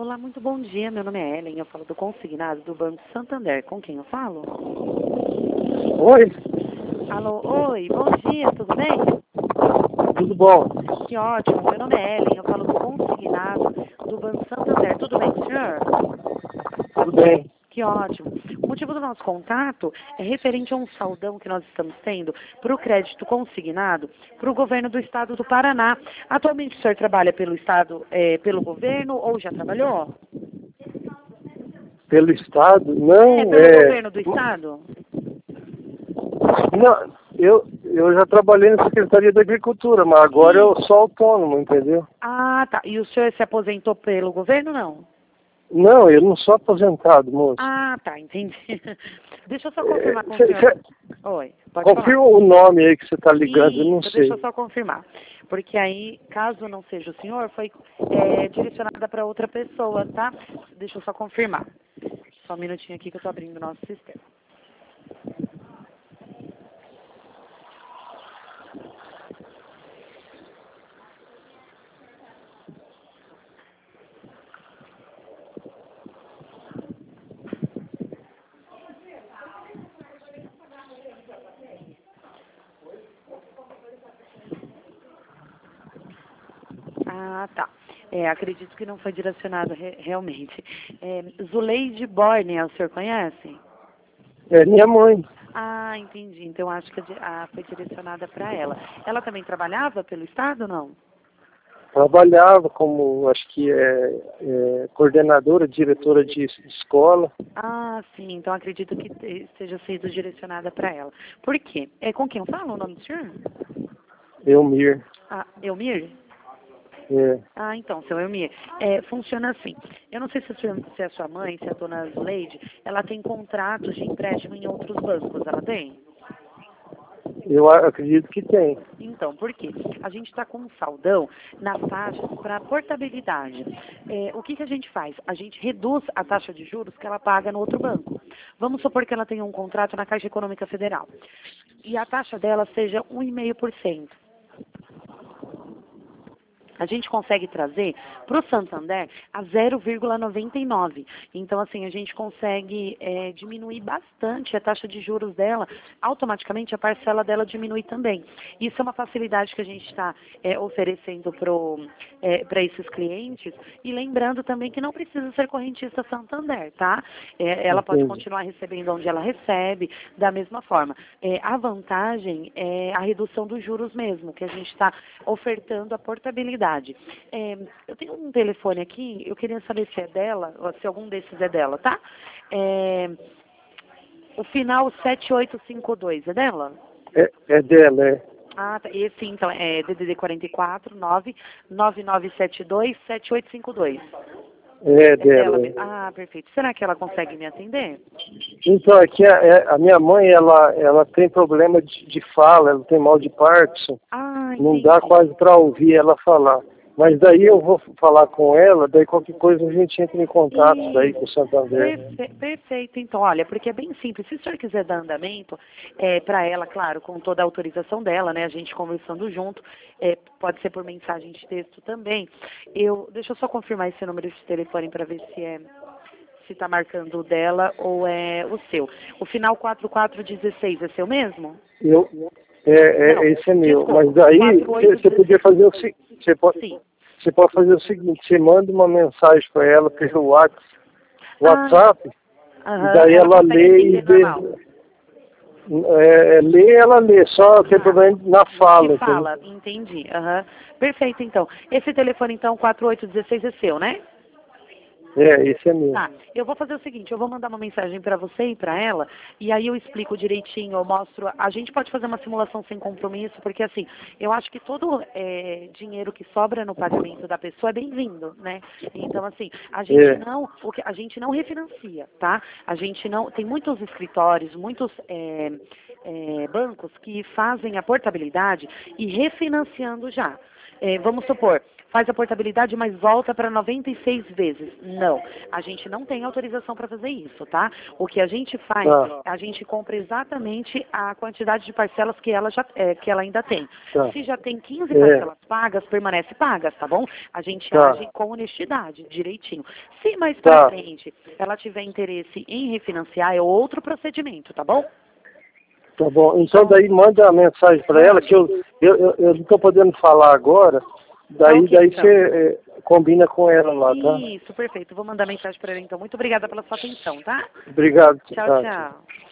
Olá, muito bom dia. Meu nome é Ellen, eu falo do consignado do Banco Santander. Com quem eu falo? Oi, Alô, oi, bom dia, tudo bem? tudo bom? Que ótimo. Meu nome é Ellen, eu falo do consignado do Banco Santander. Tudo bem, senhor? Tudo bem. Que ótimo. O motivo do nosso contato é referente a um saldão que nós estamos tendo para o crédito consignado para o governo do estado do Paraná. Atualmente o senhor trabalha pelo estado, pelo governo ou já trabalhou? Pelo Estado? Não, Pelo governo do estado? Não, eu já trabalhei na Secretaria da Agricultura, mas agora eu sou autônomo, entendeu? Ah, tá. E o senhor se aposentou pelo governo, não? Não, eu não sou aposentado, moço. Ah, tá, entendi. Deixa eu só confirmar com o Cê- senhor. cê- Oi, pode falar. Confirma o nome aí que você está ligando, eu não Isso, deixa sei. eu só confirmar. Porque aí, caso não seja o senhor, foi direcionada para outra pessoa, tá? Deixa eu só confirmar. Só um minutinho aqui que eu tô abrindo o nosso sistema. Ah, tá. Acredito que não foi direcionado realmente. Zuleide Borne, o senhor conhece? É minha mãe. Ah, entendi. Então acho que foi direcionada para ela. Ela também trabalhava pelo Estado ou não? Trabalhava como, acho que coordenadora, diretora de escola. Ah, sim. Então acredito que seja sido direcionada para ela. Por quê? Com quem eu falo o nome do senhor? Elmir. Ah, Elmir? É. Ah, então, seu Elmir, funciona assim. Eu não sei se a sua mãe, se a dona Zuleide, ela tem contratos de empréstimo em outros bancos, ela tem? Eu acredito que tem. Então, por quê? A gente está com um saldão nas taxas para portabilidade. O que a gente faz? A gente reduz a taxa de juros que ela paga no outro banco. Vamos supor que ela tenha um contrato na Caixa Econômica Federal e a taxa dela seja 1,5%. A gente consegue trazer para o Santander a 0,99. Então, assim, a gente consegue diminuir bastante a taxa de juros dela. Automaticamente, a parcela dela diminui também. Isso é uma facilidade que a gente está oferecendo para esses clientes. E lembrando também que não precisa ser correntista Santander, tá? Ela pode Entendi. continuar recebendo onde ela recebe, da mesma forma. A vantagem é a redução dos juros mesmo, que a gente está ofertando a portabilidade. Eu tenho um telefone aqui, eu queria saber se é dela, ou se algum desses é dela, tá? O final 7852, é dela? É dela, é. Ah, tá. Esse então é DDD 44 99972 7852. É É dela dela. mesmo. Ah, perfeito. Será que ela consegue me atender? Então, aqui a minha mãe, ela tem problema de fala, ela tem mal de Parkinson. Ah, Não entendi. dá quase para ouvir ela falar. Mas daí eu vou falar com ela, daí qualquer coisa a gente entra em contato daí com o Santander. Perfeito, então, olha, porque é bem simples. Se o senhor quiser dar andamento para ela, claro, com toda a autorização dela, né, a gente conversando junto, pode ser por mensagem de texto também. Deixa eu só confirmar esse número de telefone para ver se está marcando o dela ou é o seu. O final 4416 é seu mesmo? Não, Esse é meu. desculpa, Mas daí você 4816. podia fazer o seguinte, Sim. você pode fazer o seguinte, você manda uma mensagem para ela pelo WhatsApp, e daí Ela ela consegue lê e entender normal. ela lê, só tem problema na fala, Que entendeu? fala, entendi. Perfeito, então. Esse telefone, então, 4816 é seu, né? Esse é meu. Tá, eu vou fazer o seguinte, eu vou mandar uma mensagem para você e para ela, e aí eu explico direitinho, eu mostro, a gente pode fazer uma simulação sem compromisso, porque assim, eu acho que todo dinheiro que sobra no pagamento da pessoa é bem-vindo, né? Então assim, a gente não refinancia, tá? A gente não, tem muitos escritórios, muitos bancos que fazem a portabilidade e refinanciando já. Vamos supor, faz a portabilidade, mas volta para 96 vezes. Não, a gente não tem autorização para fazer isso, tá? O que a gente faz, a gente compra exatamente a quantidade de parcelas que ela, que ela ainda tem. Se já tem 15 parcelas pagas, permanece pagas, tá bom? A gente age com honestidade, direitinho. Se mais pra frente ela tiver interesse em refinanciar, é outro procedimento, tá bom? Tá bom. Então daí manda a mensagem para ela, que eu não estou podendo falar agora. Daí você combina com ela lá, tá? Isso, perfeito. Vou mandar mensagem para ela então. Muito obrigada pela sua atenção, tá? Obrigado. Tchau, tchau.